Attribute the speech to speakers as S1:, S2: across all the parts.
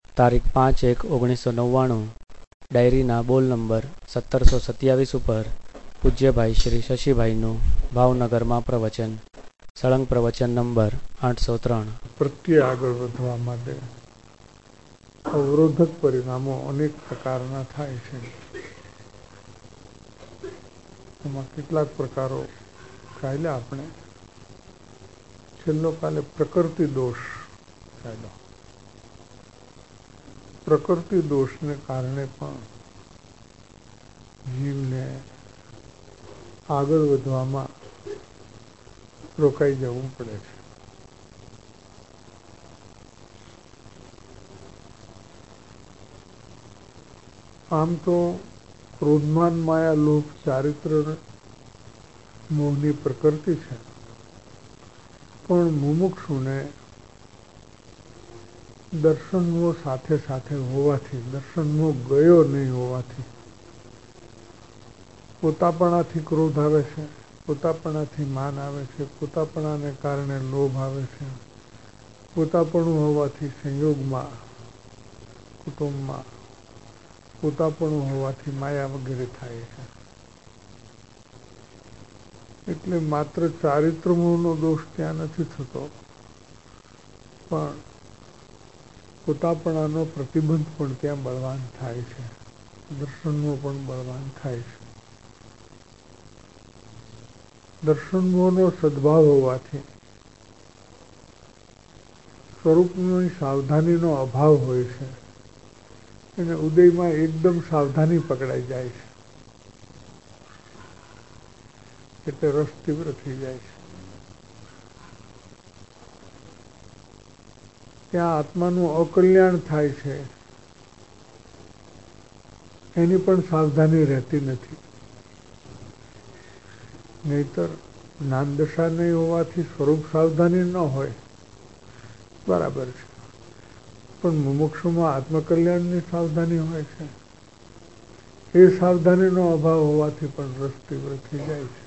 S1: તારીખ 5/1/1999 ડાયરીના બોલ નંબર 1727 ઉપર પૂજ્યભાઈ શ્રી શશીભાઈનું ભાવનગરમાં પ્રવચન. સળંગ પ્રવચન નંબર 803.
S2: પ્રત્યે આગળ વધવા માટે અવરોધક પરિણામો અનેક પ્રકારના થાય છે. એમાં કેટલાક પ્રકારો કાયલા આપણે છેલ્લો કાલે પ્રકૃતિ દોષ કાયદો. પ્રકૃતિ દોષને કારણે પણ જીવને આગળ વધવામાં રોકાઈ જવું પડે છે. આમ તો ક્રોધમાન માયા લોભ ચારિત્ર મોહની પ્રકૃતિ છે, પણ મુમુક્ષુને દર્શનમોહ સાથે સાથે હોવાથી, દર્શનમોહ ગયો નહીં હોવાથી પોતાપણાથી ક્રોધ આવે છે, પોતાપણાથી માન આવે છે, પોતાપણાને કારણે લોભ આવે છે, પોતાપણું હોવાથી સંયોગમાં, કુટુંબમાં પોતાપણું હોવાથી માયા વગેરે થાય છે. એટલે માત્ર ચારિત્રમોહનો દોષ ત્યાં નથી થતો, પણ પોતાપણાનો પ્રતિબંધ પણ ત્યાં બળવાન થાય છે, દર્શનમોહ પણ બળવાન થાય છે. દર્શનમોહનો સદભાવ હોવાથી સ્વરૂપની સાવધાનીનો અભાવ હોય છે, અને ઉદયમાં એકદમ સાવધાની પકડાઈ જાય છે, એટલે રસ તીવ્ર થઈ જાય છે. ત્યાં આત્માનું અકલ્યાણ થાય છે, એની પણ સાવધાની રહેતી નથી. નહીતર જ્ઞાન દશા નહીં હોવાથી સ્વરૂપ સાવધાની ન હોય, બરાબર છે, પણ મુમુક્ષુમાં આત્મકલ્યાણની સાવધાની હોય છે. એ સાવધાનીનો અભાવ હોવાથી પણ રસ તીવ્ર થઈ જાય છે,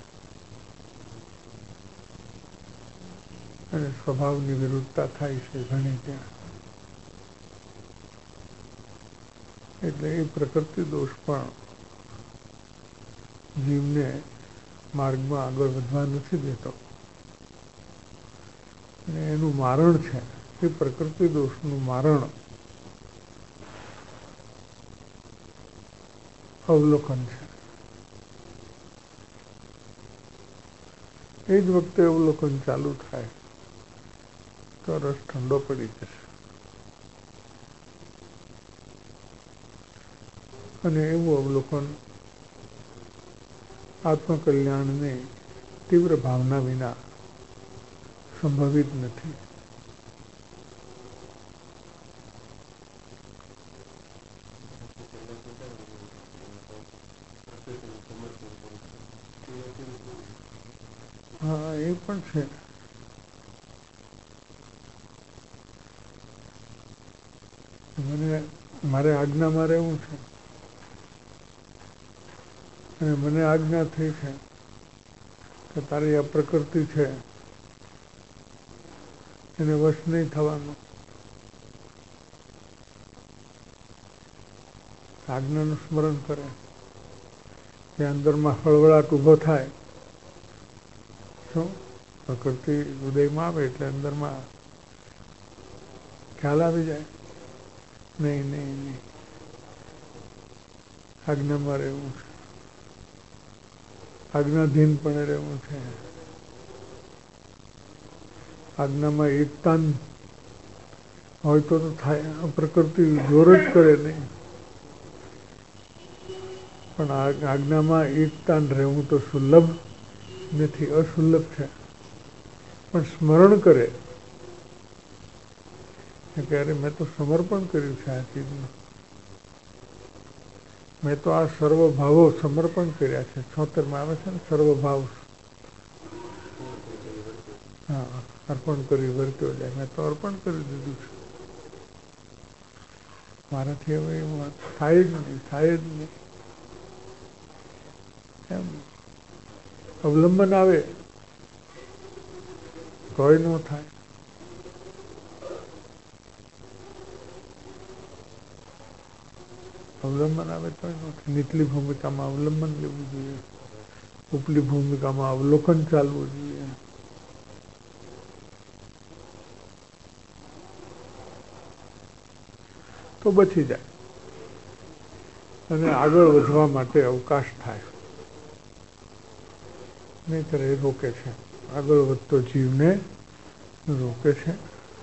S2: અને સ્વભાવની વિરુદ્ધતા થાય છે ઘણી ત્યાં. એટલે એ પ્રકૃતિ દોષ પણ જીવને માર્ગમાં આગળ વધવા નથી દેતો, અને એનું મારણ છે, એ પ્રકૃતિ દોષનું મારણ અવલોકન છે. એ જ વખતે અવલોકન ચાલુ થાય તો રસ ઠંડો પડી જશે, અને એવું અવલોકન આત્મકલ્યાણની તીવ્ર ભાવના વિના સંભવિત નથી. હા, એ પણ છે. મારે આજ્ઞામાં રહેવું છે, અને મને આજ્ઞા થઈ છે કે તારી આ પ્રકૃતિ છે એને વશ નહીં થવાનું. આજ્ઞાનું સ્મરણ કરે, તે અંદરમાં હળવળાટ ઊભો થાય. શું પ્રકૃતિ હૃદયમાં આવે એટલે અંદરમાં ખ્યાલ આવી જાય, નહીં નહીં નહીં આજ્ઞામાં રહેવું છે, આજ્ઞાધીન પણ રહેવું છે. આજ્ઞામાં એકતા હોય તો થાય, પ્રકૃતિ જોર જ કરે નહીં, પણ આજ્ઞામાં એકતા રહેવું તો સુલભ નથી, અસુલભ છે. પણ સ્મરણ કરે કે અરે મેં તો સમર્પણ કર્યું છે આ ચીજનું, મેં તો આ સર્વભાવો સમર્પણ કર્યા છે. 76 આવે છે ને સર્વભાવ, હા, અર્પણ કરી વર્ત્યો જાય. મેં તો અર્પણ કરી દીધું છે, મારાથી હવે એવું થાય જ નહીં, થાય જ નહીં. એમ અવલંબન આવે તોય ન થાય. અવલંબન આવે તો નથી. નીચલી ભૂમિકામાં અવલંબન લેવું જોઈએ, ઉપલી ભૂમિકામાં અવલોકન ચાલવું જોઈએ. તો બચી જાય અને આગળ વધવા માટે અવકાશ થાય. નહીંતર એ રોકે છે, આગળ વધતો જીવને રોકે છે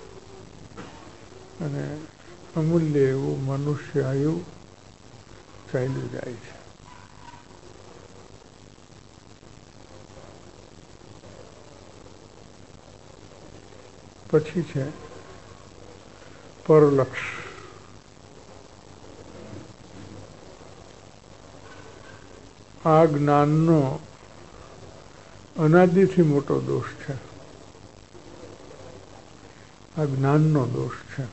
S2: અને અમૂલ્ય એવું મનુષ્ય આયુ ચાલ્યું જાય છે. પછી છે પરલક્ષ. આ જ્ઞાનનો અનાદિથી મોટો દોષ છે. આ જ્ઞાનનો દોષ છે.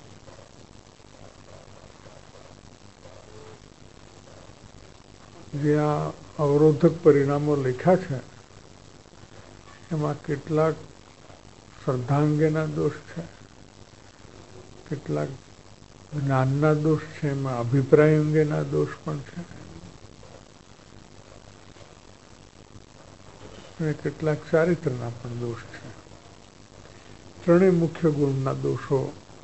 S2: જે આ અવરોધક પરિણામો લખ્યા છે એમાં કેટલાક શ્રદ્ધા અંગેના દોષ છે, કેટલાક જ્ઞાનના દોષ છે, એમાં અભિપ્રાય અંગેના દોષ પણ છે અને કેટલાક ચારિત્રના પણ દોષ છે. ત્રણેય મુખ્ય ગુણના દોષો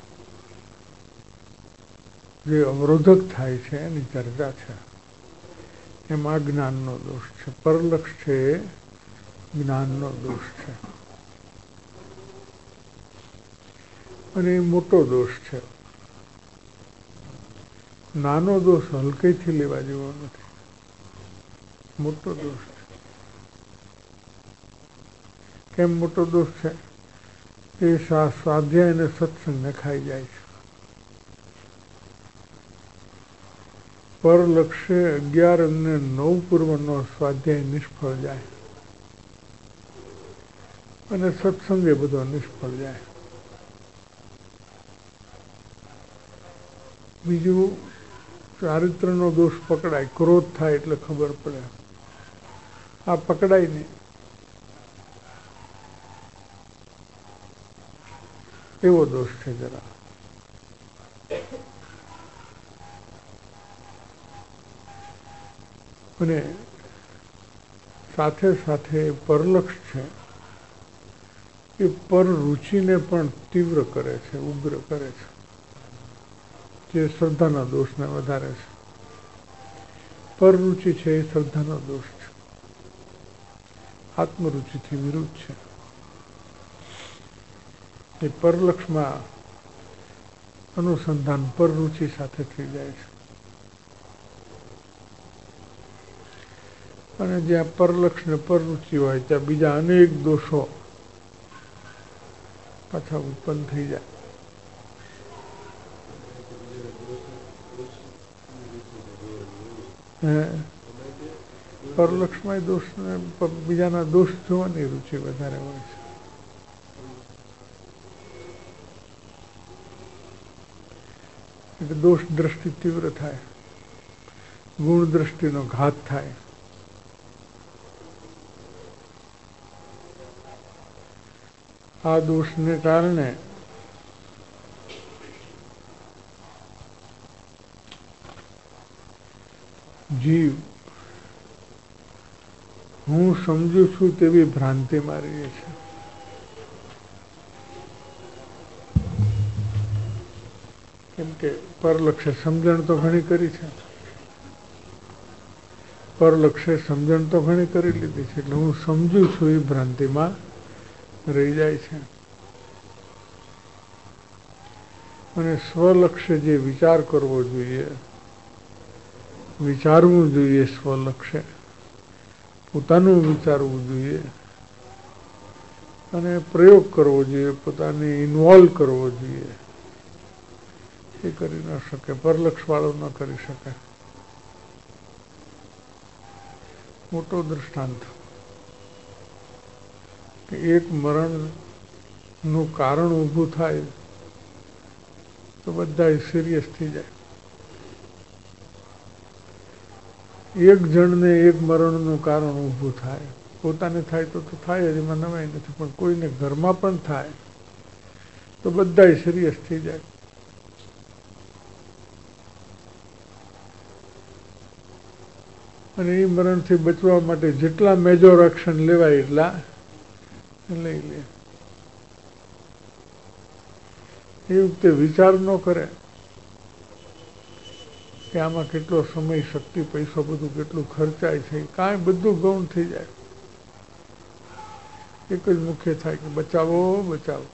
S2: જે અવરોધક થાય છે એની ચર્ચા છે. એમાં જ્ઞાનનો દોષ છે. પરલક્ષ છે એ જ્ઞાનનો દોષ છે અને એ મોટો દોષ છે. નાનો દોષ હલકેથી લેવા જેવો નથી, મોટો દોષ છે. કેમ મોટો દોષ છે? એ સ્વાધ્યાય અને સત્સંગને ખાઈ જાય છે. પરલક્ષે 11 અને 9 પૂર્વનો સ્વાધ્યાય નિષ્ફળ જાય અને સત્સંગ એ બધો નિષ્ફળ જાય. બીજું, ચારિત્રનો દોષ પકડાય, ક્રોધ થાય એટલે ખબર પડે. આ પકડાય નહીં. એવો દોષ છે જરા. અને સાથે સાથે પરલક્ષ છે એ પર રુચિને પણ તીવ્ર કરે છે, ઉગ્ર કરે છે, જે શ્રદ્ધાના દોષને વધારે છે. પરરુચિ છે એ શ્રદ્ધાનો દોષ છે, આત્મરુચિથી વિરુદ્ધ છે. એ પરલક્ષમાં અનુસંધાન પરરુચિ સાથે થઈ જાય છે અને જ્યાં પરલક્ષ ને પરરુચિ હોય ત્યાં બીજા અનેક દોષો પાછા ઉત્પન્ન થઈ જાય. પરલક્ષમાં દોષ ને બીજાના દોષ જોવાની રુચિ વધારે હોય છે. એટલે દોષ દ્રષ્ટિ તીવ્ર થાય, ગુણ દ્રષ્ટિનો ઘાત થાય. આ દોષને કારણે જીવ હું સમજુ છું તેવી ભ્રાંતિ મારી છે. કેમ કે પરલક્ષે સમજણ તો ઘણી કરી છે, પરલક્ષે સમજણ તો ઘણી કરી લીધી છે એટલે હું સમજુ છું એ ભ્રાંતિમાં રહી જાય છે. અને સ્વલક્ષે જે વિચાર કરવો જોઈએ, વિચારવું જોઈએ, સ્વલક્ષે પોતાનું વિચારવું જોઈએ અને પ્રયોગ કરવો જોઈએ, પોતાને ઇન્વોલ્વ કરવો જોઈએ, એ કરી ન શકે. પરલક્ષ વાળો ન કરી શકે. મોટો દૃષ્ટાંત કે એક મરણનું કારણ ઊભું થાય તો બધા સિરિયસ થઈ જાય. એક જણને એક મરણનું કારણ ઊભું થાય, પોતાને થાય તો થાય જ, એમાં નવાઈ નથી, પણ કોઈને ઘરમાં પણ થાય તો બધા સિરિયસ થઈ જાય. અને એ મરણથી બચવા માટે જેટલા મેજર એક્શન લેવાય એટલા લઈ લે. એ વખતે વિચાર ન કરે કે આમાં કેટલો સમય, શક્તિ, પૈસો બધું કેટલું ખર્ચાય છે. કાંઈ બધું ગૌણ થઈ જાય. એક જ મુખ્ય થાય કે બચાવો બચાવો.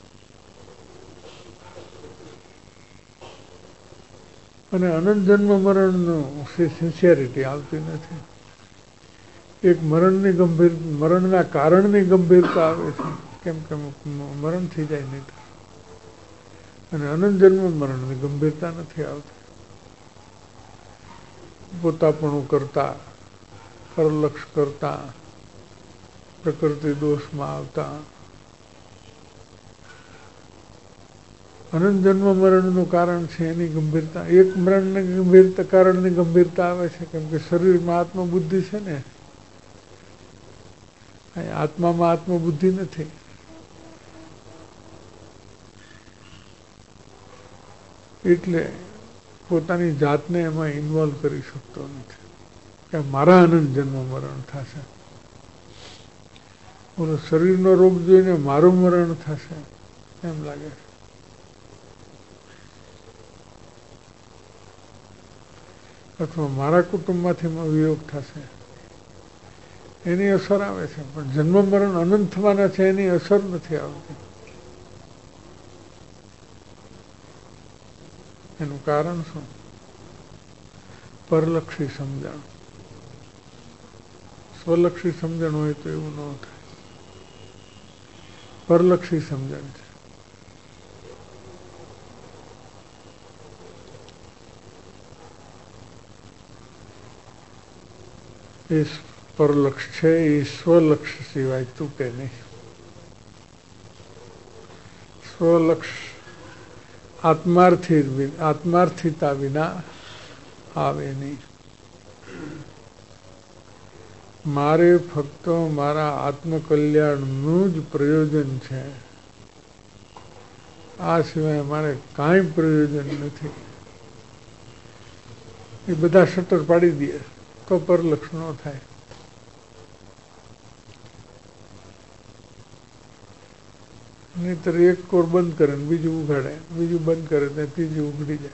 S2: અને અનંત જન્મ મરણનું સિન્સિયરિટી આવતી નથી. એક મરણના કારણની ગંભીરતા આવે છે, કેમ કે મરણ થઈ જાય નહીં. અને અનંત જન્મ મરણની ગંભીરતા નથી આવતી. પોતાપણું કરતા, પરલક્ષ કરતા, પ્રકૃતિ દોષમાં આવતા, અનંત જન્મ મરણનું કારણ છે એની ગંભીરતા. એક મરણની કારણની ગંભીરતા આવે છે કેમ કે શરીરમાં આત્મબુદ્ધિ છે ને, આત્મામાં આત્મબુદ્ધિ નથી. એટલે પોતાની જાતને એમાં ઇન્વોલ્વ કરી શકતો નથી કે મારા અનંત જન્મ મરણ થશે, બોલો શરીરનો રોગ જોઈને મારું મરણ થશે એમ લાગે છે. અથવા મારા કુટુંબમાંથી વિયોગ થશે એની અસર આવે છે, પણ જન્મ મરણ અનંત થવાના છે એની અસર નથી આવતી. એનું કારણ શું? પરલક્ષી સમજણ. સ્વલક્ષી સમજણ હોય તો એવું ન થાય. પરલક્ષી સમજણ છે. એ પરલક્ષ છે એ સ્વલક્ષ સિવાય તૂટે નહીં. સ્વલક્ષ આત્માર્થિતા વિના આવે નહીં. મારે ફક્ત મારા આત્મકલ્યાણનું જ પ્રયોજન છે, આ સિવાય મારે કાંઈ પ્રયોજન નથી. એ બધા શટર પાડી દે તો પરલક્ષ ન થાય. નહીતર એક કોર બંધ કરે ને બીજું ઉઘાડે, બીજું બંધ કરે ને ત્રીજું ઉઘડી જાય.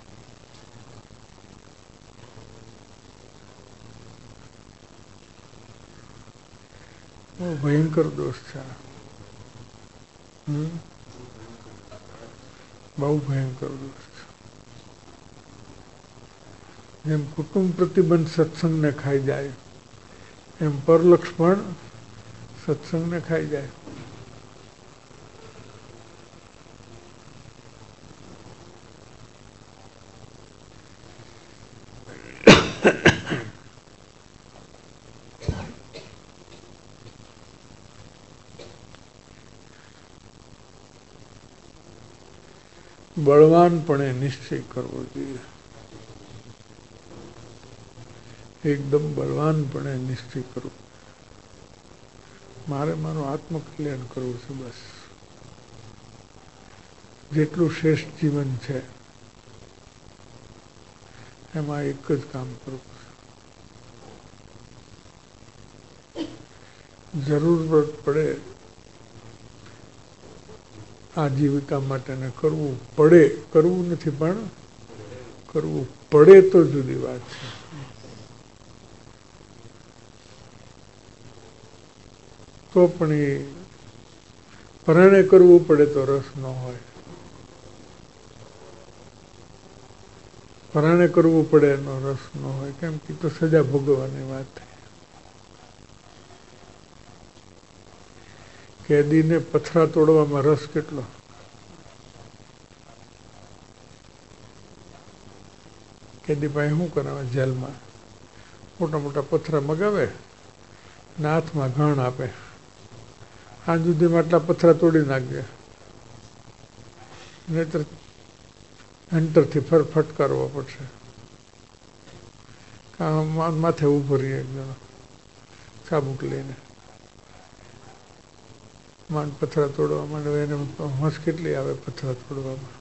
S2: બહુ ભયંકર દોષ છે. બહુ ભયંકર દોષ છે. જેમ કુટુંબ પ્રતિબંધ સત્સંગને ખાઈ જાય એમ પરલક્ષ પણ સત્સંગને ખાઈ જાય. બળવાનપણે નિશ્ચય કરવો જોઈએ. એકદમ બળવાનપણે નિશ્ચય કરવો. મારે મારું આત્મકલ્યાણ કરવું છે બસ. જેટલું શ્રેષ્ઠ જીવન છે એમાં એક જ કામ કરવું છે. જરૂરત પડે આજીવિકા માટેને કરવું પડે, કરવું નથી પણ કરવું પડે તો જુદી વાત છે. તો પણ એ પરાણે કરવું પડે તો રસ ન હોય. પરાણે કરવું પડે એનો રસ ન હોય, કેમ કે તો સજા ભોગવવાની વાત થાય. કેદીને પથરા તોડવામાં રસ કેટલો. કેદી પાસે શું કરાવે જેલમાં? મોટા મોટા પથરા મગાવે ને હાથમાં ઘણ આપે, આજ સુધીમાં આટલા પથરા તોડી નાખજે, નહીતર હંટરથી ફટકારવો પડશે. માથે ઉભો રહીએ એક જણો ચાબુક લઈને, માંડ પથરા તોડવા માંડે. એને હોશ કેટલી આવે પથરા તોડવામાં.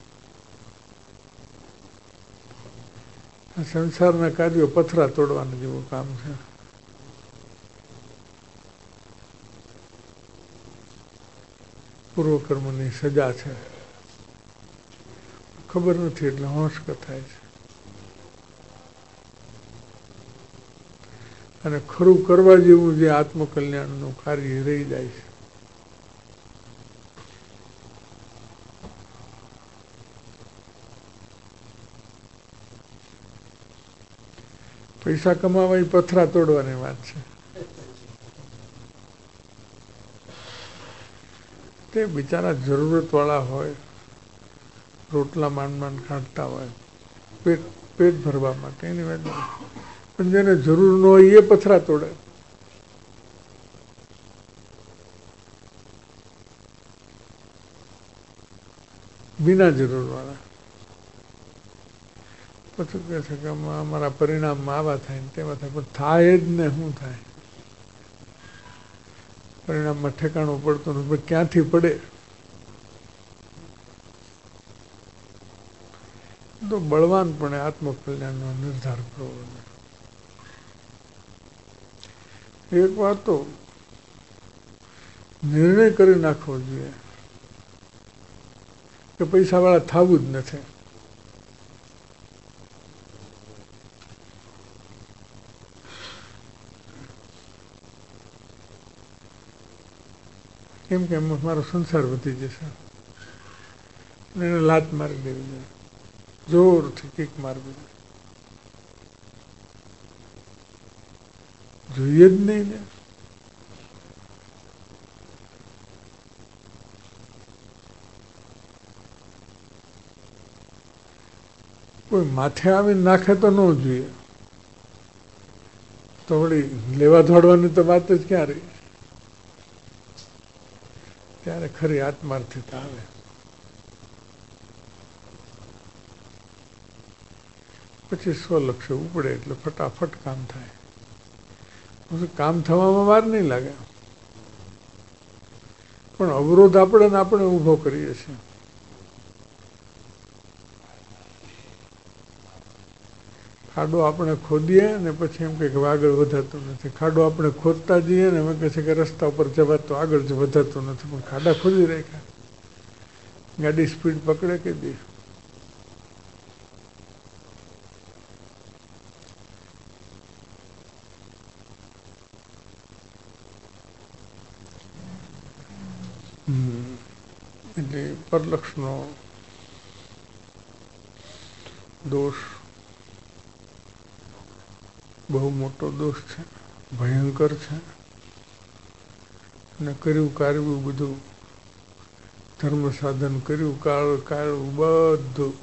S2: સંસારના કાર્યો પથરા તોડવાનું જેવું કામ છે. પૂર્વકર્મની સજા છે, ખબર નથી એટલે હોંશક થાય છે. અને ખરું કરવા જેવું જે આત્મકલ્યાણનું કાર્ય રહી જાય છે. પૈસા કમાવા એ પથરા તોડવાની વાત છે. તે બિચારા જરૂરતવાળા હોય, રોટલા માંડ કાઢતા હોય, પેટ ભરવા માટે એની વાત, પણ જેને જરૂર ન હોય એ પથરા તોડે. બિના જરૂર વાળા પછી કહે છે કે અમારા પરિણામમાં આવા થાય ને તેવા થાય, પણ થાય જ ને શું થાય? પરિણામમાં ઠેકાણું પડતું નથી, ક્યાંથી પડે? તો બળવાનપણે આત્મકલ્યાણનો નિર્ધાર કરવો. એક વાર તો નિર્ણય કરી નાખવો જોઈએ કે પૈસાવાળા થવું જ નથી. કેમ કે મારો સંસાર વધી જશે, એને લાત મારી દેવી જોઈએ, જોરથી કિક મારવી જોઈએ જ નહીં ને. કોઈ માથે આવીને નાખે તો ન જોઈએ, તો વળી લેવા દોડવાની તો વાત જ ક્યાં રહી? ત્યારે ખરી આત્માર્થતા આવે. પછી સ્વલક્ષ્ય ઉપડે એટલે ફટાફટ કામ થાય. કામ થવામાં વાર નહીં લાગે, પણ અવરોધ આપણે ઊભો કરીએ છીએ. ખાડો આપણે ખોદીએ ને પછી એમ કે આગળ વધાતું નથી, ખાડો આપણે ખોદતા જઈએ ને એમ કહે છે કે રસ્તા ઉપર જવાતું આગળ જ વધાતું નથી, પણ ખાડા ખોદી રાખ્યા. ગાડી સ્પીડ પકડે કે દે? એટલે પરલક્ષનો દોષ બહુ મોટો દોષ છે, ભયંકર છે. અને કર્યું કાઢવું બધું ધર્મ સાધન કર્યું કાઢવું બધું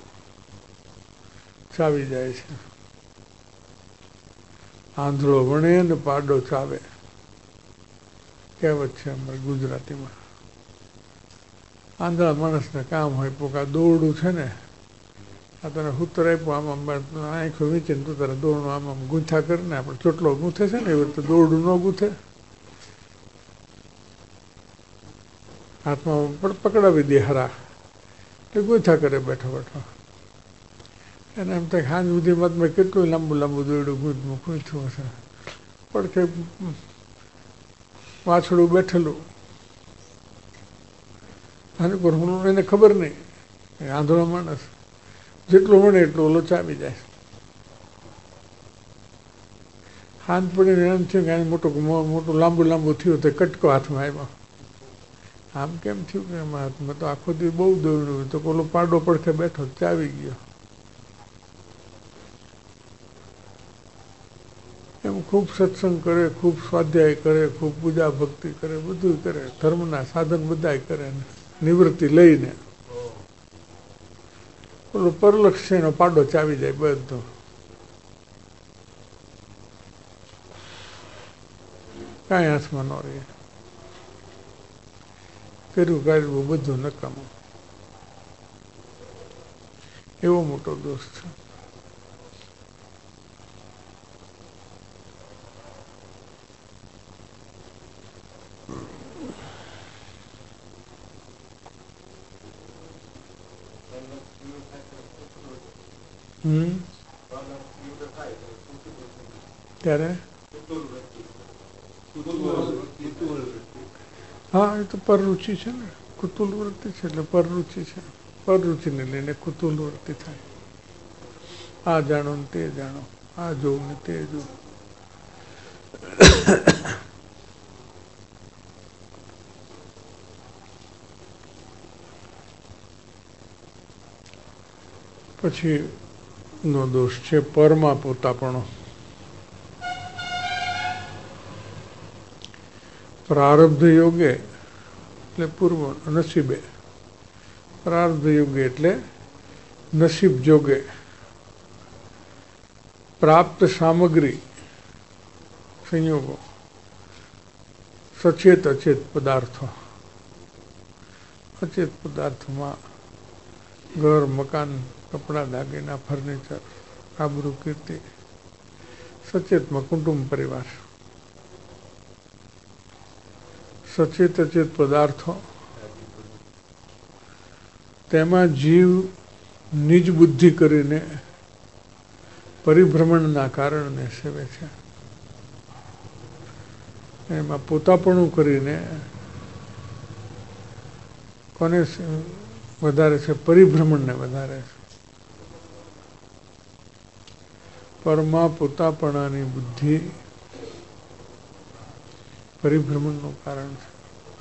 S2: ચાવી જાય છે. આંધળો વણે ને પાડો ચાવે, કહેવત છે અમારી ગુજરાતીમાં. આંધળા માણસને કામ હોય પોકા દોરડું છે ને, આ તને સૂત્ર આપ્યું આમ આંખો વીંચીને તું તારે દોરડું આમ ગૂંથા કરીને, આપણે ચોટલો ગૂંથે છે ને એવી રીતે દોરડું ન ગૂંથે, હાથમાં પકડાવી દે હરા એટલે ગૂંથા કરે બેઠો બેઠો. એને એમ થાય સાંજ સુધીમાં મેં કેટલું લાંબુ દોરડું ગૂંથ્યું હશે, પડખે વાછડું બેઠેલું આની પર એને ખબર નહીં. આંધળો માણસ જેટલો વણે એટલો ઓલો ચાવી જાય. હાથ પડીને એમ થયું કે મોટું લાંબુ થયું તો કટકો હાથમાં આવ્યો. આમ કેમ થયું કે એમાં હાથમાં તો આખો દી બહુ દોડ્યું, તો ઓલો પાડો પડખે બેઠો ચાવી ગયો. એમ ખૂબ સત્સંગ કરે, ખૂબ સ્વાધ્યાય કરે, ખૂબ પૂજા ભક્તિ કરે, બધું કરે, ધર્મના સાધન બધાય કરે, નિવૃત્તિ લઈને ઓલો પરલક્ષ્યનો પાડો ચાવી જાય બધો. કાંઈ હાથમાં ન રહે, કર્યું કાઢવું બધું નકામું. એવો મોટો દોષ છે. ત્યારે હા, એ તો પરરુચિ છે ને. કુતુલ વૃત્તિ છે એટલે પરરુચિ છે. પરરુચિને લઈને કુતુલ વૃત્તિ થાય. આ જાણો ને તે જાણો, આ જોવું ને તે જોવું. પછી નો દોષ છે પરમાં પોતાપણો. પ્રારબ્ધ યોગે એટલે પૂર્વ નસીબે, પ્રારબ્ધ યોગે એટલે નસીબ જોગે પ્રાપ્ત સામગ્રી સંયોગો, સચેત અચેત પદાર્થો. અચેત પદાર્થમાં ઘર, મકાન, કપડાં, દાગીના, ફર્નિચર, આબરૂ, કીર્તિ. સચેતમાં કુટુંબ પરિવાર. સચેત અચેત પદાર્થો, તેમાં જીવ નિજ બુદ્ધિ કરીને પરિભ્રમણના કારણને સેવે છે. એમાં પોતાપણું કરીને કોને વધારે છે? પરિભ્રમણને વધારે છે. પરમાં પોતાપણાની બુદ્ધિ પરિભ્રમણનું કારણ છે.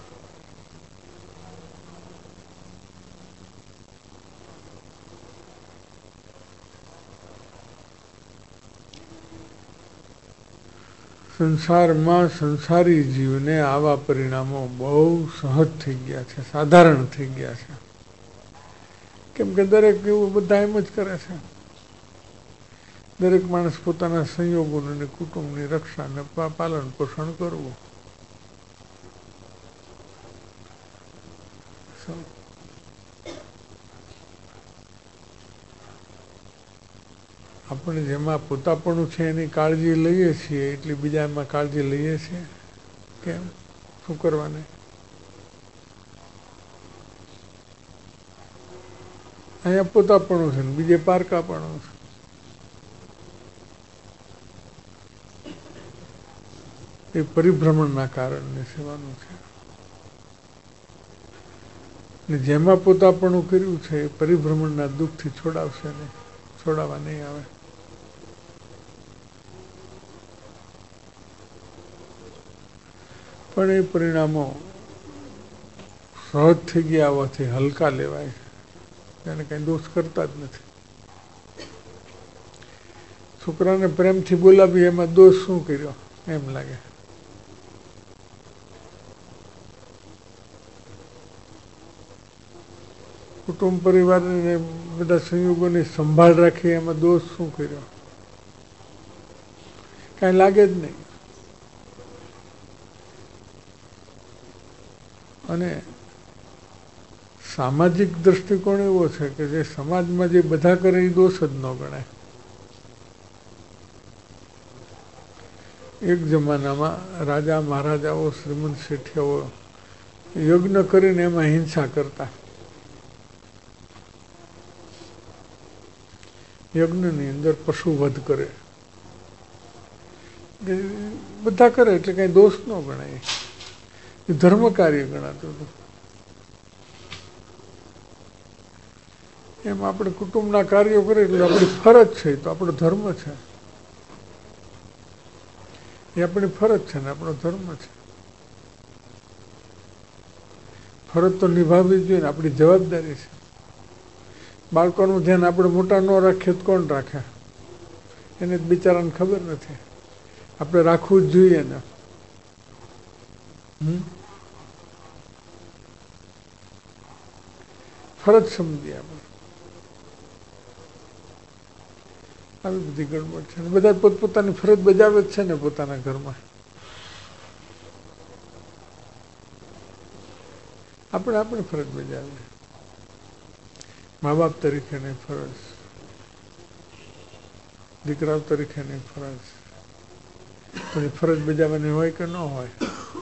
S2: સંસારમાં સંસારી જીવને આવા પરિણામો બહુ સહજ થઈ ગયા છે, સાધારણ થઈ ગયા છે. કેમ કે દરેક એવું બધા એમ જ કરે છે. દરેક માણસ પોતાના સંયોગોને કુટુંબની રક્ષા અને પાલન પોષણ કરવું. આપણે જેમાં પોતાપણું છે એની કાળજી લઈએ છીએ એટલી બીજા એમાં કાળજી લઈએ છીએ. કેમ? શું કરવાની? અહીંયા પોતાપણું છે ને બીજે પારકાપણું છે. એ પરિભ્રમણના કારણને સેવાનું છે. ને જેમાં પોતાપણું કર્યું છે એ પરિભ્રમણના દુઃખથી છોડાવશે નહીં, છોડાવવા નહીં આવે. પણ એ પરિણામો સહજ થઈ ગયા હોવાથી હલકા લેવાય છે. એને કઈ દોષ કરતા જ નથી. છોકરાને પ્રેમથી બોલાવી એમાં દોષ શું કર્યો એમ લાગે. કુટુંબ પરિવારને બધા સંયોગોની સંભાળ રાખી એમાં દોષ શું કર્યો? કઈ લાગે જ નહીં. અને સામાજિક દ્રષ્ટિકોણ એવો છે કે જે સમાજમાં જે બધા કરે એ દોષ જ ન ગણાય. એક જમાનામાં રાજા મહારાજાઓ, શ્રીમંત શેઠિયાઓ યજ્ઞ કરીને એમાં હિંસા કરતા. યજ્ઞની અંદર પશુ વધ કરે, બધા કરે એટલે કઈ દોષ ન ગણાય. એ ધર્મ કાર્ય ગણાતું હતું. એમ આપણે કુટુંબના કાર્યો કરીએ એટલે આપણી ફરજ છે, તો આપણો ધર્મ છે. એ આપણી ફરજ છે ને આપણો ધર્મ છે. ફરજ તો નિભાવવી જોઈએ ને, આપણી જવાબદારી છે. બાળકોનું ધ્યાન આપણે મોટા ન રાખીએ તો કોણ રાખે? એને જ બિચારાને ખબર નથી. આપણે રાખવું જ જોઈએ ને. ફરજ સમજીએ આપણે. આવી બધી ગડબડ છે. બધા પોતપોતાની ફરજ બજાવે જ છે ને પોતાના ઘરમાં. આપણે આપણી ફરજ બજાવીએ. મા બાપ તરીકેની ફરજ, દીકરાઓ તરીકેની ફરજ. પછી ફરજ બજાવવાની હોય કે ન હોય?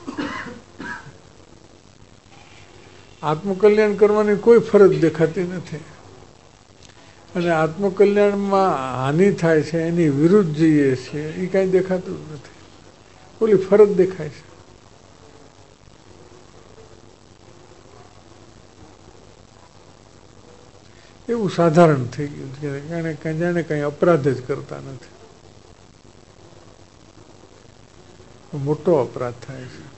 S2: આત્મકલ્યાણ કરવાની કોઈ ફરજ દેખાતી નથી. અને આત્મકલ્યાણમાં હાનિ થાય છે એની વિરુદ્ધ જઈએ છીએ એ કાંઈ દેખાતું જ નથી. ઓલી ફરજ દેખાય છે. એવું સાધારણ થઈ ગયું છે. જાણે કઈ અપરાધ જ કરતા નથી. મોટો અપરાધ થાય છે.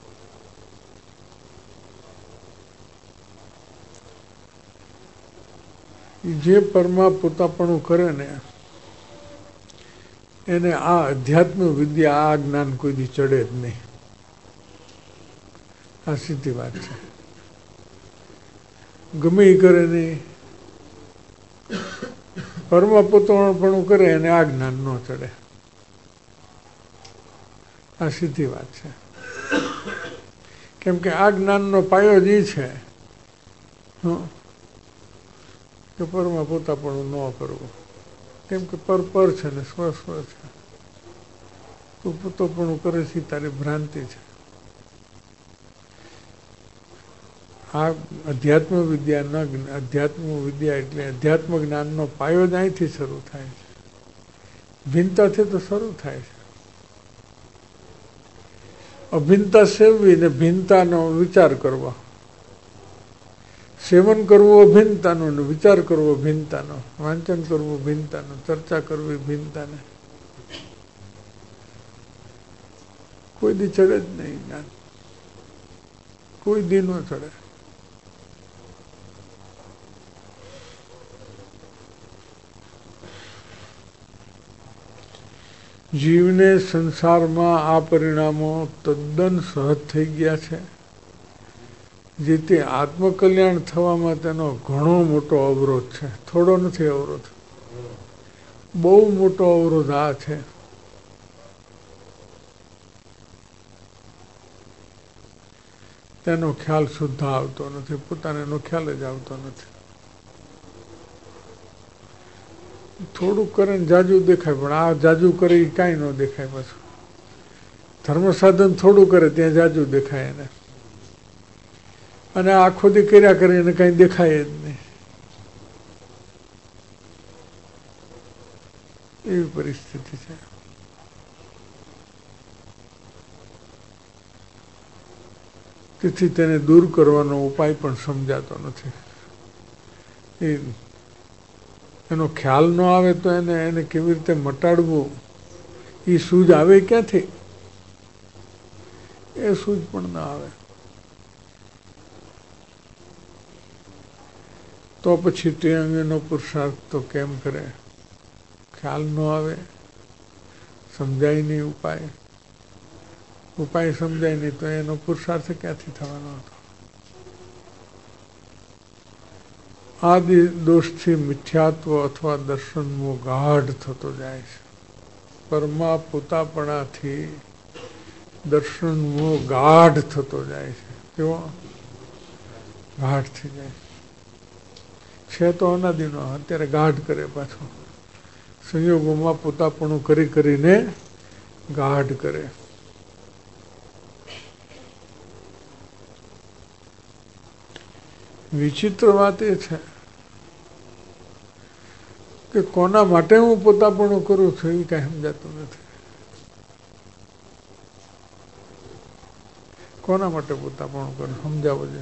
S2: જે પરમા પોતાપણું કરે ને એને આ અધ્યાત્મ વિદ્યા, આ જ્ઞાન કોઈ દી ચડે જ નહીં. આ સીધી વાત છે. ગમે એ કરે નહીં, પરમા પોતાપણું કરે એને આ જ્ઞાન ન ચડે. આ સીધી વાત છે. કેમ કે આ જ્ઞાનનો પાયો જ છે કે પરમા પોતાપણું ન કરવું. કેમ કે પર છે ને સ્વ છે. તું પોતાપણું કરે છે તારી ભ્રાંતિ છે. આ અધ્યાત્મ વિદ્યા એટલે અધ્યાત્મ જ્ઞાનનો પાયો જ અહીંથી શરૂ થાય છે. ભિન્નતાથી તો શરૂ થાય છે. અભિન્નતા સેવવી ને ભિન્નતાનો વિચાર કરવો. સેવન કરવું અભિન્નતાનું ને વિચાર કરવો ભિન્નતાનો, વાંચન કરવું ભિન્નતાનું, ચર્ચા કરવી ભિન્નતાને. કોઈ દી ચડે જ નહીં જ્ઞાન. કોઈ દી ન ચડે. જીવને સંસારમાં આ પરિણામો તદ્દન સહજ થઈ ગયા છે, જેથી આત્મકલ્યાણ થવામાં તેનો ઘણો મોટો અવરોધ છે. થોડો નથી અવરોધ, બહુ મોટો અવરોધ આ છે. તેનો ખ્યાલ શુદ્ધ આવતો નથી, પોતાને એનો ખ્યાલ જ આવતો નથી. થોડુંક કરે ને જાજુ દેખાય, પણ આ જાજુ કરે એ કાંઈ ન દેખાય. પાછું ધર્મ સાધન થોડું કરે ત્યાં જાજુ દેખાય એને, અને આખો દી કર્યા કરે એને કાંઈ દેખાય જ નહીં. એવી પરિસ્થિતિ છે. તેથી તેને દૂર કરવાનો ઉપાય પણ સમજાતો નથી. એનો ખ્યાલ ન આવે તો એને કેવી રીતે મટાડવું, એ સૂઝ આવે ક્યાંથી? એ સૂઝ પણ ના આવે. તો પછી તે અંગેનો પુરુષાર્થ તો કેમ કરે? ખ્યાલ ન આવે, સમજાય નહીં ઉપાય. ઉપાય સમજાય નહીં તો એનો પુરુષાર્થ ક્યાંથી થવાનો હતો? આ દોષથી મિથ્યાત્વ અથવા દર્શનનો ગાઢ થતો જાય છે. પરમા પોતાપણાથી દર્શનનો ગાઢ થતો જાય છે. કેવો ગાઢ થઈ જાય છે. તો અનાદિનો, અત્યારે ગાઢ કરે પાછો. સંયોગોમાં પોતાપણું કરીને ગાઢ કરે. વિચિત્ર વાત એ છે કે કોના માટે હું પોતાપણું કરું છું એ કઈ સમજાતું નથી. કોના માટે પોતાપણું કરું સમજાવો છે.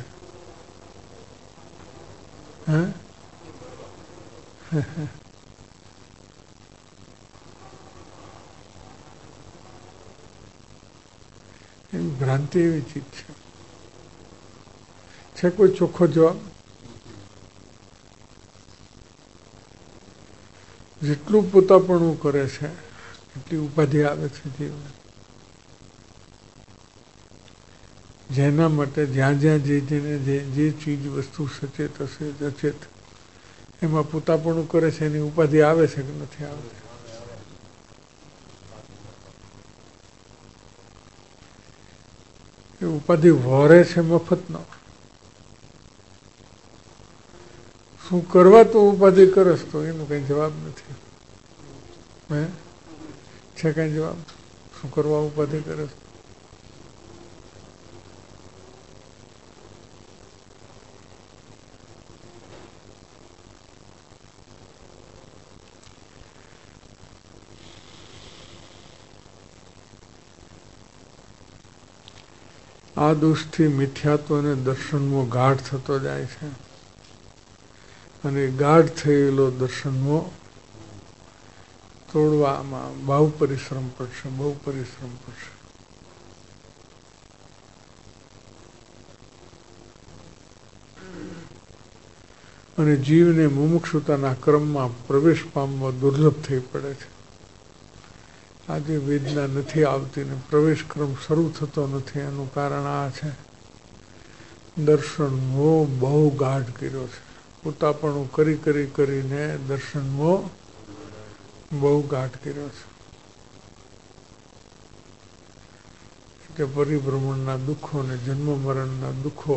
S2: ભ્રાંતિ એવી ચીજ છે. છે કોઈ ચોખ્ખો જવાબ? જેટલું પોતાપણું કરે છે એટલી ઉપાધિ આવે છે જીવને. જેના માટે જ્યાં જે ચીજ વસ્તુ સચેત હશે અચેત એમાં પોતાપણું કરે છે એની ઉપાધિ આવે છે કે નથી આવતી? એ ઉપાધિ વરે છે મફતનો. શું કરવા તો ઉપાધિ કરસ તો એનો કઈ જવાબ નથી. છે કઈ જવાબ? શું કરવા ઉપાધિ કરસ? આ દોષથી મિથ્યાત્વ અને દર્શનનો ગાઢ થતો જાય છે. અને ગાઢ થયેલો દર્શનમો તોડવામાં બહુ પરિશ્રમ પડશે, બહુ પરિશ્રમ પડશે. અને જીવને મુમુક્ષુતાના ક્રમમાં પ્રવેશ પામવો દુર્લભ થઈ પડે છે. આજે વેદના નથી આવતી ને પ્રવેશ ક્રમ શરૂ થતો નથી. એનું કારણ આ છે, દર્શન મોહ બહુ ગાઢ કર્યો છે. પોતાપણું કરી કરીને દર્શન મોહ બહુ ગાઢ કર્યો છે. કે પરિભ્રમણના દુઃખો ને જન્મ મરણના દુઃખો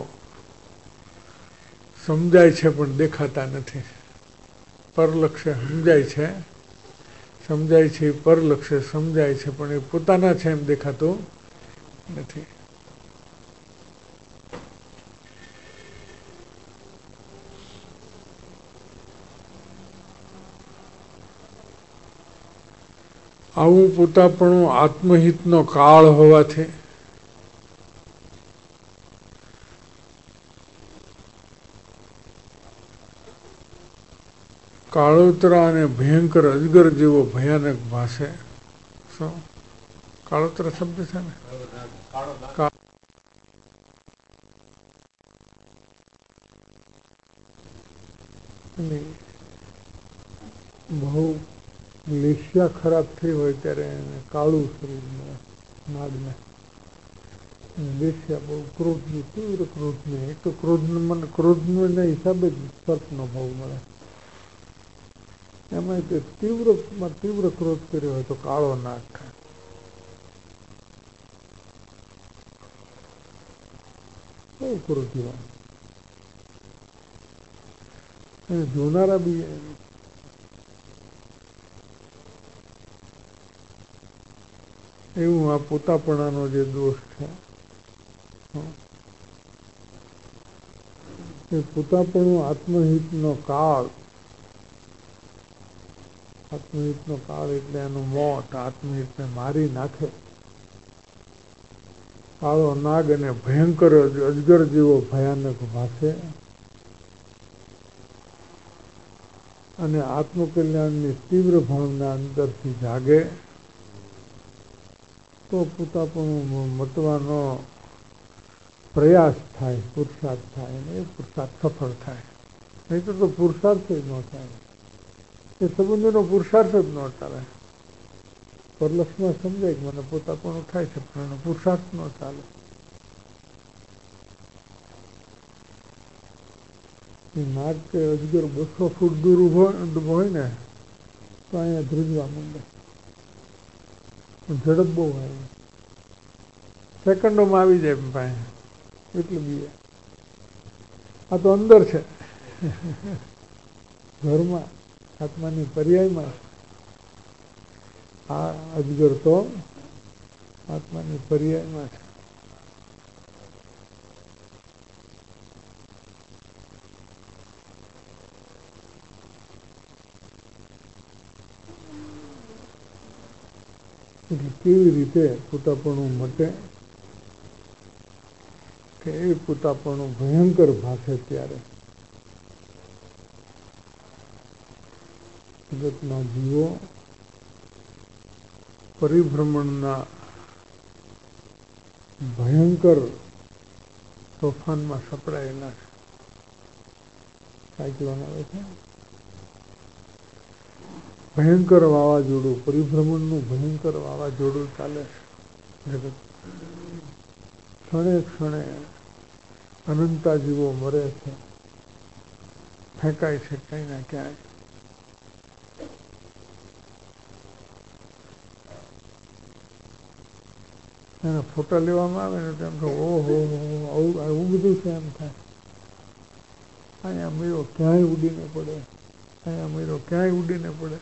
S2: સમજાય છે પણ દેખાતા નથી. પરલક્ષે સમજાય છે પરલક્ષે સમજાય છે પણ એ પોતાના છે એમ દેખાતું નથી. આવું પોતાપણું આત્મહિતનો કાળ હોવાથી કાળોતરા અને ભયંકર અજગર જેવો ભયાનક ભાષે. શું કાળોતરા શબ્દ છે ને? બહુ લેશિયા ખરાબ થઈ હોય ત્યારે એને કાળું શરીર મળે નાગને. લેશિયા બહુ ક્રોધની તીવ્ર ક્રોધની, એક તો ક્રોધના હિસાબે જ સર્પનો ભાવ મળે. એમાં તે તીવ્ર ક્રોધ કર્યો હોય તો કાળો નાગ થાય. બહુ ક્રોધીવાન એને જોનારા બી એવું. આ પોતાપણાનો જે દોષ છે એ પોતાપણું આત્મહિતનો કાળ એટલે એનું મોત. આત્મહિતને મારી નાખે. કાળો નાગ અને ભયંકર અજગર જેવો ભયાનક ભાષે અને આત્મકલ્યાણની તીવ્ર ભાવના અંદરથી જાગે તો પોતાપણું મટવાનો પ્રયાસ થાય, પુરુષાર્થ થાય અને એ પુરુષાર્થ સફળ થાય. નહીં તો પુરુષાર્થ જ ન થાય. એ સંબંધોનો પુરુષાર્થ જ ન ચાલે. પરલક્ષમાં સમજાય કે મને પોતાપણું થાય છે પણ એનો પુરુષાર્થ ન ચાલે. નાગ કે અજગર 200 ફૂટ દૂર ઉભો હોય ને તો અહીંયા ધ્રુજવા માંડે. ઝડપ બહુ આવે, સેકન્ડોમાં આવી જાય પાસે. એટલે બી આ તો અંદર છે, ઘરમાં આત્માની પર્યાયમાં. આ અજગર તો આત્માની પર્યાયમાં છે. એટલે કેવી રીતે પોતાપણું મટે કે એ પોતાપણું ભયંકર ભાષે ત્યારે જગતના જીવો પરિભ્રમણના ભયંકર તોફાનમાં સપડાયેલા છે. સાયક્લોન આવે છે, ભયંકર વાવાઝોડું, પરિભ્રમણનું ભયંકર વાવાઝોડું ચાલે છે જગત. ક્ષણે ક્ષણે અનંતા જીવો મરે છે, ફેંકાય છે ક્યાંય ના ક્યાંય. એના ફોટા લેવામાં આવે ને તેમ તો ઓહો આવું બધું છે એમ થાય. અહીંયા મીરો ક્યાંય ઉડીને પડે, અહીંયા મીરો ક્યાંય ઉડીને પડે.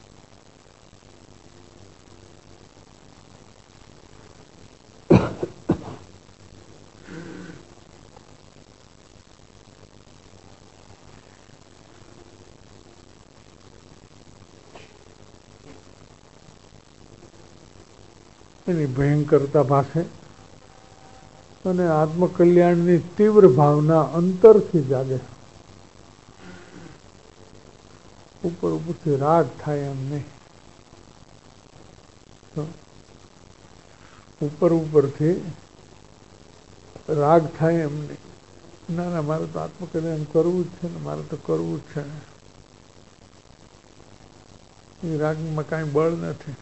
S2: એની ભયંકરતા ભાષે અને આત્મકલ્યાણની તીવ્ર ભાવના અંતરથી જાગે. ઉપર ઉપરથી રાગ થાય એમ નહીં. ઉપર ઉપરથી રાગ થાય એમ નહીં. ના ના, મારે તો આત્મકલ્યાણ કરવું જ છે ને, મારે તો કરવું જ છે ને. એ રાગમાં કાંઈ બળ નથી.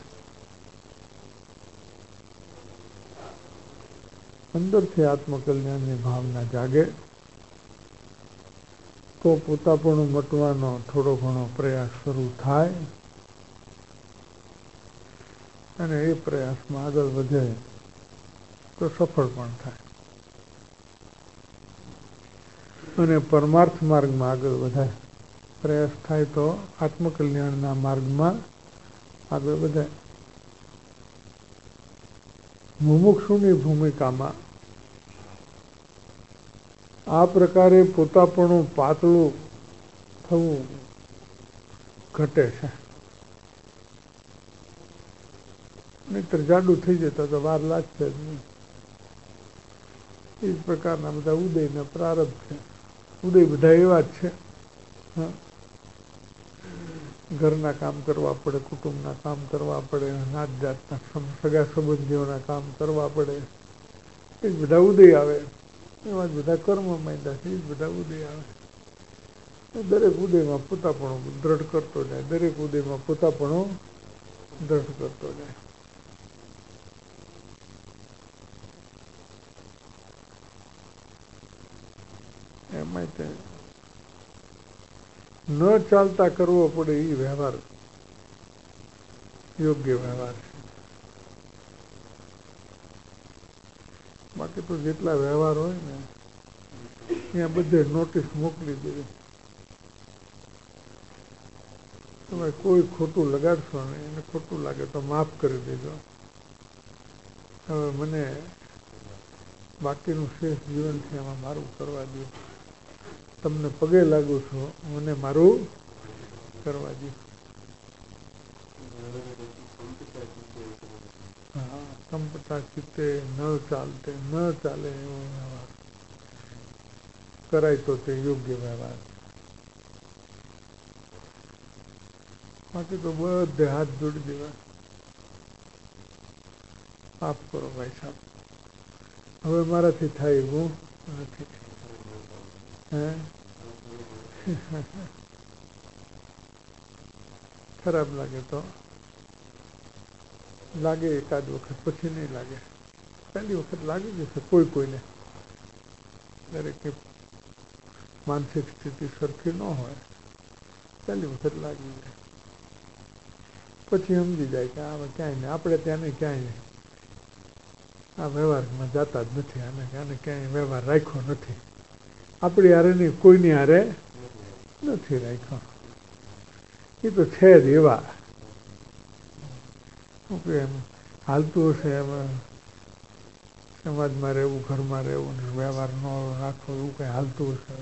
S2: અંદરથી આત્મકલ્યાણની ભાવના જાગે તો પોતાપણું મટવાનો થોડો ઘણો પ્રયાસ શરૂ થાય, અને એ પ્રયાસમાં આગળ વધે તો સફળ પણ થાય, અને પરમાર્થ માર્ગમાં આગળ વધાય. પ્રયાસ થાય તો આત્મકલ્યાણના માર્ગમાં આગળ વધાય. મુમુક્ષુની ભૂમિકામાં આ પ્રકારે પોતાપણું પાતળું થવું ઘટે છે. નહીતર જાડું થઈ જતા તો વાર લાગશે જ નહીં. એ જ પ્રકારના બધા ઉદયના પ્રારબ્ધ છે. ઉદય બધા એવા જ છે. ઘરના કામ કરવા પડે, કુટુંબના કામ કરવા પડે, નાત જાતના સગા સંબંધીઓના કામ કરવા પડે. એ જ બધા ઉદય આવે. એવા જ બધા કર્મ માંડ્યા છે. એ જ બધા ઉદય આવે. દરેક ઉદયમાં પોતાપણું દ્રઢ કરતો જાય. દરેક ઉદયમાં પોતાપણું દ્રઢ કરતો જાય. એમાં તે ન ચાલતા કરવો પડે એ વ્યવહાર યોગ્ય વ્યવહાર છે. બાકી તો જેટલા વ્યવહાર હોય ને ત્યાં બધે નોટિસ મોકલી દેવી. તમે કોઈ ખોટું લગાડશો ને, એને ખોટું લાગે તો માફ કરી દેજો. હવે મને બાકીનું શેષ જીવન છે એમાં મારું કરવા દો. તમને પગે લાગુ છો, મને મારું કરવા દો. હા, સંપતા ચિત્તે ન ચાલતે, ન ચાલે એવો વ્યવહાર કરાય તો તે યોગ્ય વ્યવહાર. બાકી તો બધે હાથ જોડી દેવા. માફ કરો ભાઈ સાહેબ, હવે મારાથી થાય એવું નથી. ખરાબ લાગે તો લાગે એકાદ વખત, પછી નહીં લાગે. પહેલી વખત લાગી જશે કોઈ કોઈને. દરેકની માનસિક સ્થિતિ સરખી ન હોય. પહેલી વખત લાગી જાય, પછી સમજી જાય કે આમાં ક્યાંય નહીં, આપણે ત્યાં નહીં, ક્યાંય નહીં. આ વ્યવહારમાં જતા જ નથી. આને ક્યાંય વ્યવહાર રાખ્યો નથી. આપણી હારે નહીં, કોઈની હારે નથી રાખ્યો. એ તો છે જ એવા. એમ હાલતું હશે એમાં સમાજમાં રહેવું, ઘરમાં રહેવું, વ્યવહાર ન રાખવો, એવું કઈ હાલતું હશે.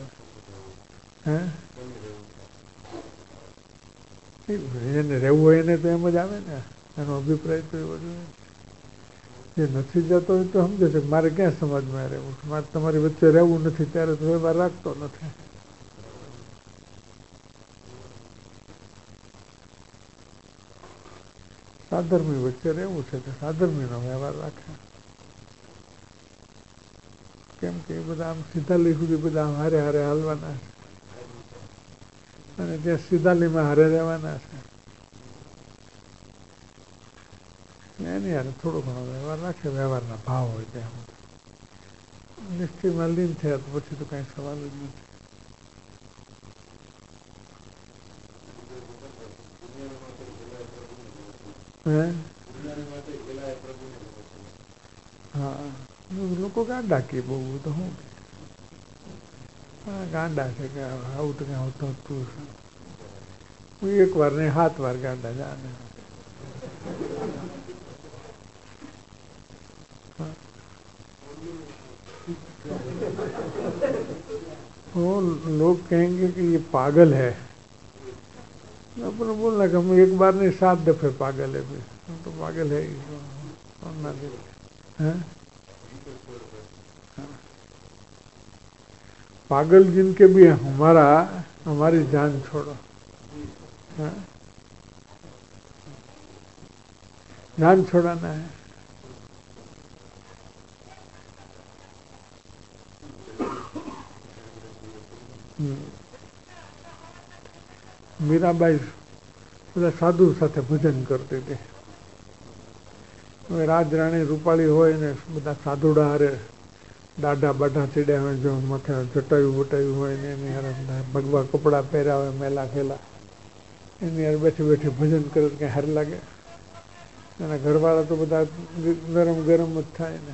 S2: એને રહેવું હોય એને તો એમ જ આવે ને. એનો અભિપ્રાય તો એવો જ હોય. જે નથી જતો હોય તો સમજે છે મારે ક્યાં સમાજમાં રહેવું, મારે તમારી વચ્ચે રહેવું નથી, ત્યારે તો વ્યવહાર રાખતો નથી. સાધર્મી વચ્ચે રહેવું છે તો સાધર્મીનો વ્યવહાર રાખે. કેમ કે એ બધા આમ સીધાલી સુધી બધા આમ હારે હારે હાલવાના છે, અને ત્યાં સીધાલીમાં હારે રહેવાના છે. એની હારે થોડો ઘણો વ્યવહાર રાખે, વ્યવહારના ભાવ હોય ત્યાં. નિશ્ચયમાં લીન થયા તો પછી તો કઈ સવાલ જ નથી. હા, લોકો ગાંડા કે બહુ તો શું ગાંડા છે કે આવું તો કઈ હોતું હતું. હું 1 વાર ને 7 વાર ગાંડા જાણે. वो लोग कहेंगे कि ये पागल है, अपने बोलना कि हम 1 बार नहीं 7 दफे पागल है. हम तो पागल है ही. पागल जिनके भी हमारी जान छोड़ो. हाँ? ध्यान छुड़ाना है। मीराबाई બધા સાધુ સાથે ભજન કરતી હતી. હવે રાજરાણી રૂપાળી હોય ને બધા સાધુડા હારે દાઢા બાઢા ચડ્યા હોય, જો માથે જટાયું બટાયું હોય ને એની હારે ભગવા કપડાં પહેર્યા હોય મેલા ખેલા, એની હારે બેઠી બેઠી ભજન કરે કંઈ હાર લાગે? એના ઘરવાળા તો બધા ગરમ ગરમ જ થાય ને.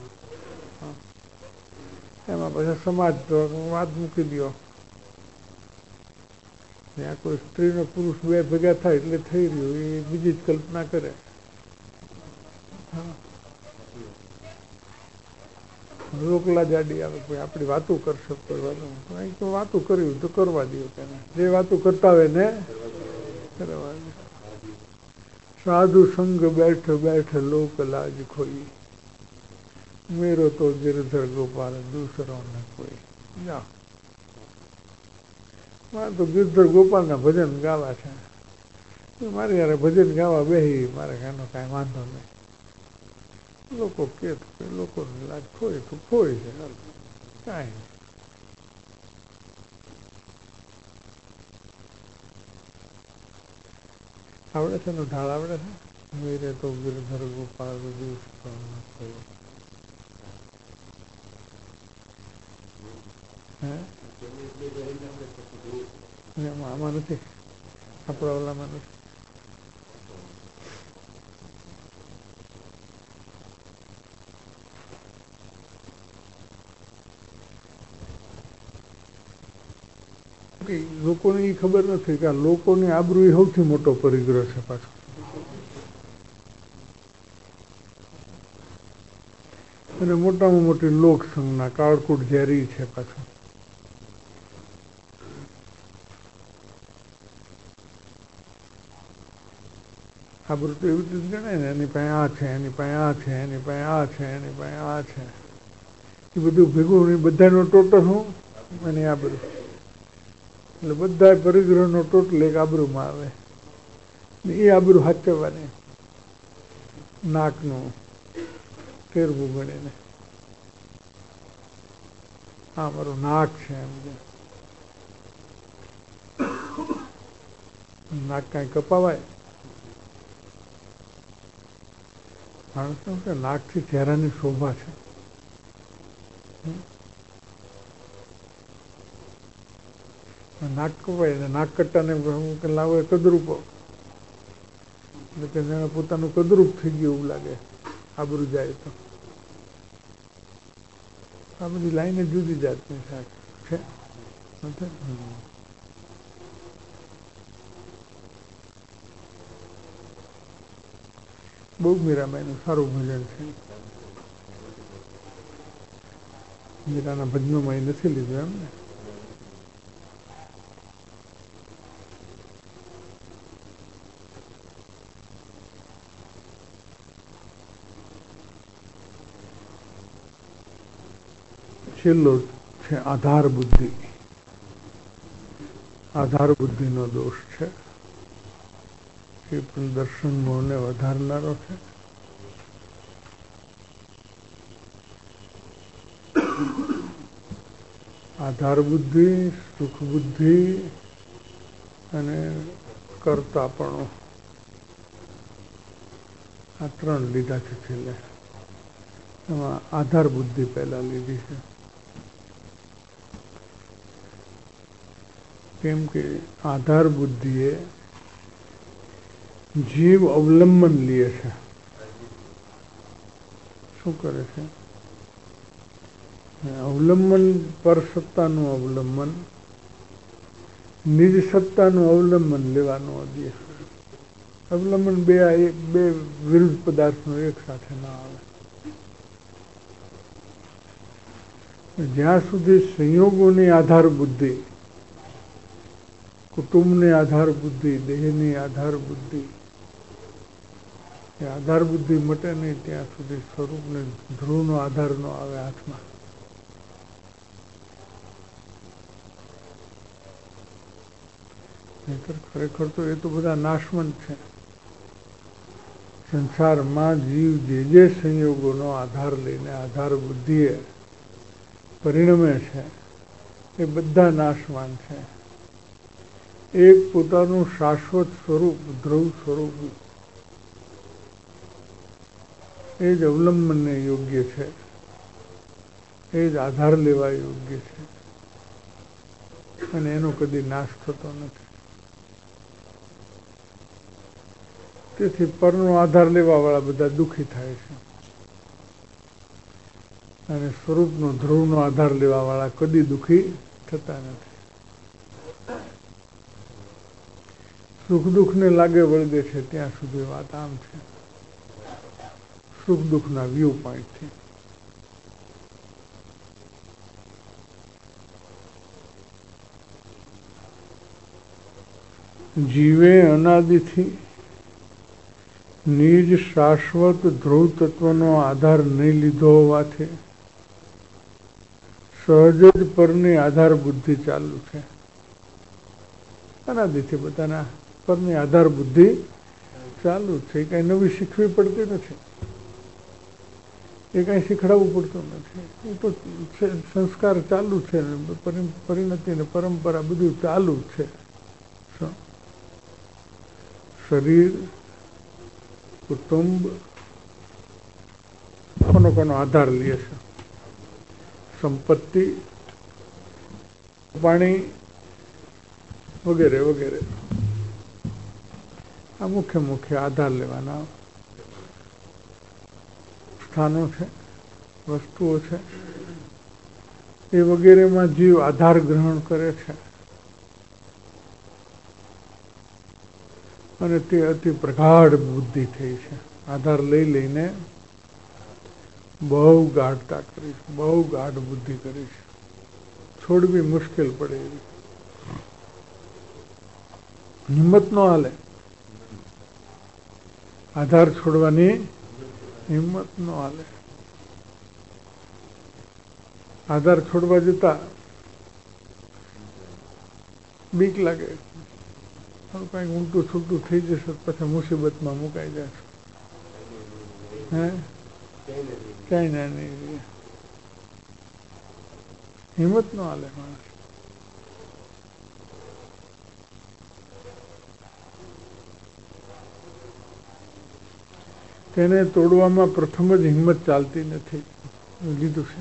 S2: એમાં પછી સમાજ તો વાત મૂકી દો. ત્યાં કોઈ સ્ત્રી ને પુરુષ બે ભેગા થાય એટલે થઈ રહ્યું, એ બીજી જ કલ્પના કરે. લોકલા જાડી આવે, કોઈ આપણી વાતું કરશે કોઈ તો વાતું કર્યું તો કરવા દો, તેને જે વાતું કરતા હોય ને કરવા દો. સાધુ સંગ બેઠ બેઠ લોક લાજ ખોઈ, મેરો તો ગિરધર ગોપાલ દૂસરો ન કોઈ. જાઓ, મારે તો ગિરધર ગોપાલના ભજન ગાવા છે, મારે યાર ભજન ગાવા બેહી, મારે એનો કાંઈ વાંધો નહીં. લોકો કે લોકોની લાજ ખોઈ તો ખોઈ છે, કાંઈ નહીં. આવડે છે ને ઢાળ આવડે છે? મેરે તો ગિરધર ગોપાલ દૂસરો ન કોઈ. આમાં નથી, આપણા ઓલામાં નથી. લોકોને એ ખબર નથી કે આ લોકોની આબરૂ એ સૌથી મોટો પરિગ્રહ છે પાછો. અને મોટામાં મોટી લોકસંઘના કાળકૂટ ઝેરી છે પાછું. આબરૂ તો એવી રીતે ગણાય ને, એની પાસે આ છે, એની પાસે આ છે, એની પાસે આ છે, એની પાસે આ છે, એ બધું ભેગું બધાનો ટોટલ શું એની આબરૂ. એટલે બધા પરિગ્રહનો ટોટલ એક આબરૂમાં આવે. એ આબરૂ સાચવવાની, નાકનું ફેરવું ગણીને, આ મારું નાક છે એમ. નાક કાંઈ કપાવાય? માણસનું કે નાકથી ચહેરાની શોભા છે. નાક કપાય ને નાક કટ્ટાને લાવે કદરૂપો, એટલે કે જાણે પોતાનું કદરૂપ થઈ ગયું એવું લાગે આબરૂ જાય તો. આ બધી લાઈને જુદી જાતની છે. બહુ મીરાબાઈનું સારું ભજન છે. મીરાના ભજનોમાં એ નથી લીધું એમ ને. છેલ્લો છે આધાર બુદ્ધિ. આધાર બુદ્ધિનો દોષ છે, એ પણ દર્શન મોહને વધારનારો છે. આધાર બુદ્ધિ, સુખ બુદ્ધિ અને કર્તાપણો, આ ત્રણ લીધા છે છેલ્લે. એમાં આધાર બુદ્ધિ પહેલા લીધી છે. કેમ કે આધાર બુદ્ધિએ જીવ અવલંબન લે છે. શું કરે છે? અવલંબન, પર સત્તાનું અવલંબન, નિજ સત્તાનું અવલંબન લેવાનું દે. અવલંબન બે વિરુદ્ધ પદાર્થનું એક સાથે ના આવે. જ્યાં સુધી સંયોગોની આધાર બુદ્ધિ, કુટુંબની આધાર બુદ્ધિ, દેહની આધાર બુદ્ધિ, એ આધાર બુદ્ધિ મટે નહીં ત્યાં સુધી સ્વરૂપને ધ્રુવનો આધાર ન આવે હાથમાં. નહીતર ખરેખર તો એ તો બધા નાશવંત છે. સંસારમાં જીવ જે સંયોગોનો આધાર લઈને આધાર બુદ્ધિએ પરિણમે છે એ બધા નાશવાન છે. એક પોતાનું શાશ્વત સ્વરૂપ, ધ્રુવ સ્વરૂપ, એ જ અવલંબનને યોગ્ય છે, એ જ આધાર લેવા યોગ્ય છે, અને એનો કદી નાશ થતો નથી. તેથી પરનો આધાર લેવા વાળા બધા દુઃખી થાય છે, અને સ્વરૂપનો, ધ્રુવનો આધાર લેવા વાળા કદી દુઃખી થતા નથી. સુખ દુઃખને લાગે વળગે છે ત્યાં સુધી વાત આમ છે, સુખ દુઃખના વ્યૂ પોઈન્ટથી. જીવે અનાદિથી નિજ શાશ્વત ધ્રુવ તત્વનો આધાર નહીં લીધો હોવાથી સહજ જ પરની આધાર બુદ્ધિ ચાલુ છે. અનાદિથી બધાના પરની આધાર બુદ્ધિ ચાલુ છે. કઈ નવી શીખવી પડતી નથી, એ કઈ શીખડાવવું પડતું નથી. એ તો સંસ્કાર ચાલુ છે, પરિણતિ ને પરંપરા બધું ચાલુ છે. શરીર, કુટુંબ, કોનો આધાર લે છે, સંપત્તિ, પાણી વગેરે વગેરે, આ મુખ્ય મુખ્ય આધાર લેવાના સ્થાનો છે, વસ્તુઓ છે. એ વગેરેમાં જીવ આધાર ગ્રહણ કરે છે, અને તે અતિ પ્રગાઢ બુદ્ધિ થઈ છે. આધાર લઈ લઈને બહુ ગાઢતા કરી છે, બહુ ગાઢ બુદ્ધિ કરી છે, છોડવી મુશ્કેલ પડે એવી. હિંમત ન હાલે, આધાર છોડવાની હિંમત ન હાલે. આધાર છોડવા જતા બીક લાગે, કઈક ઊંટું છૂટું થઈ જશે પછી મુસીબતમાં મુકાઈ જશે. ક્યાંય ના નહીં, હિંમત ન હાલે માણસ. તેને તોડવામાં પ્રથમ જ હિંમત ચાલતી નથી. લીધું છે,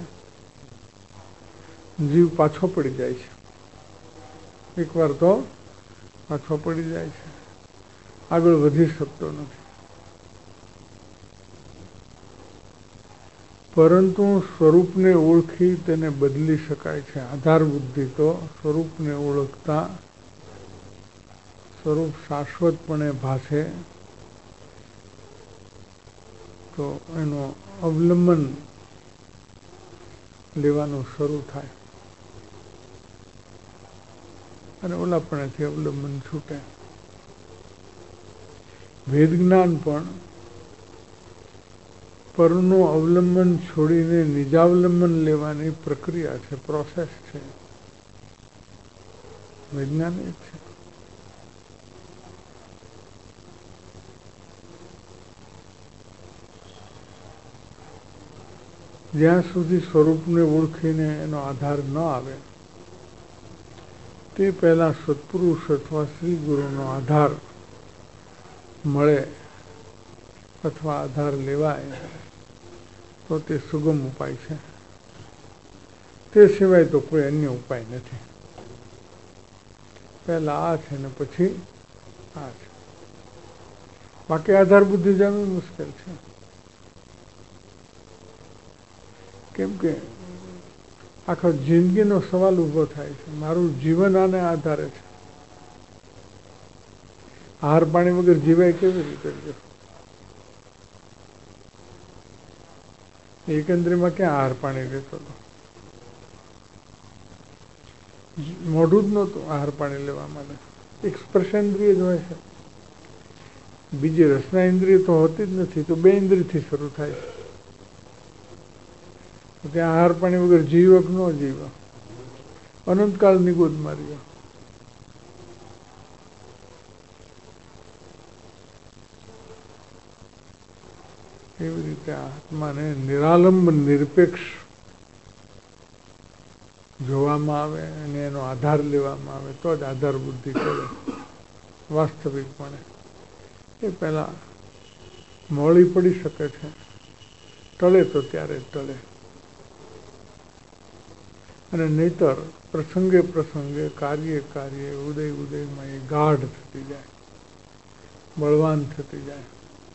S2: જીવ પાછો પડી જાય છે. એકવાર તો પાછો પડી જાય છે, આગળ વધી શકતો નથી. પરંતુ સ્વરૂપને ઓળખી તેને બદલી શકાય છે. આધાર બુદ્ધિ તો સ્વરૂપને ઓળખતા સ્વરૂપ શાશ્વતપણે ભાસે તો એનો અવલંબન લેવાનું શરૂ થાય, અને ઓલાપણેથી અવલંબન છૂટે. વેદ જ્ઞાન પણ પરનું અવલંબન છોડીને નિજાવલંબન લેવાની પ્રક્રિયા છે, પ્રોસેસ છે, વૈજ્ઞાનિક છે. જ્યાં સુધી સ્વરૂપને ઓળખીને એનો આધાર ન આવે તે પહેલા સત્પુરુષ અથવા શ્રી ગુરુનો આધાર મળે અથવા આધાર લેવાય તો તે સુગમ ઉપાય છે. તે સિવાય તો કોઈ અન્ય ઉપાય નથી. પહેલા આ છે ને પછી આ છે, બાકી આધાર બુદ્ધિ જાણવી મુશ્કેલ છે. કેમ કે આખો જિંદગીનો સવાલ ઉભો થાય છે, મારું જીવન આને આધારે છે. આહાર પાણી વગર જીવાય કેવી રીતે? એકંદરીમાં ક્યાં આહાર પાણી લેતો હતો? મોઢું જ નહોતું આહાર પાણી લેવા માટે. એક સ્પર્શેન્દ્રિય જ હોય છે, બીજી રસના ઇન્દ્રિય તો હોતી જ નથી, તો બે ઇન્દ્રિયથી શરૂ થાય છે. ત્યાં આહાર પાણી વગર જીવક ન જીવ, અનંતકાળ નિગોદ માર્યો. એવી રીતે આત્માને નિરાલંબ નિરપેક્ષ જોવામાં આવે અને એનો આધાર લેવામાં આવે તો જ આધાર બુદ્ધિ કરે વાસ્તવિકપણે. એ પહેલા મોડી પડી શકે છે, ટળે તો ત્યારે ટળે, અને નહીતર પ્રસંગે પ્રસંગે કાર્ય કાર્ય ઉદય ઉદયમાં એ ગાઢ થતી જાય, બળવાન થતી જાય,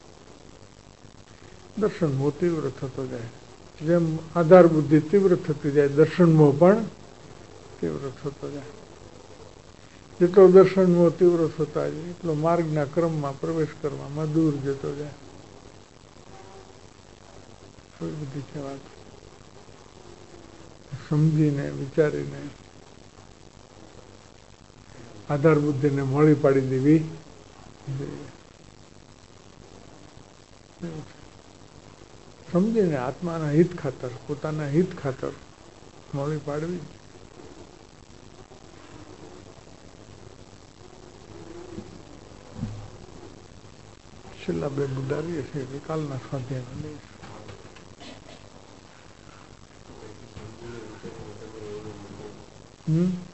S2: દર્શન મોહ તીવ્ર થતો જાય. જેમ આધાર બુદ્ધિ તીવ્ર થતી જાય, દર્શન મોહ પણ તીવ્ર થતો જાય. જેટલો દર્શન મોહ તીવ્ર થતા જાય એટલો માર્ગના ક્રમમાં પ્રવેશ કરવામાં દૂર જતો જાય. આવી બધી છે વાત. સમજીને વિચારીને આધાર બુદ્ધિને મોડી પાડી દેવી જોઈએ. સમજીને આત્માના હિત ખાતર, પોતાના હિત ખાતર મોડી પાડવી. છેલ્લા બે મુદ્દા લઈએ છીએ કાલના સ્વાધ્યાયમાં લઈશું.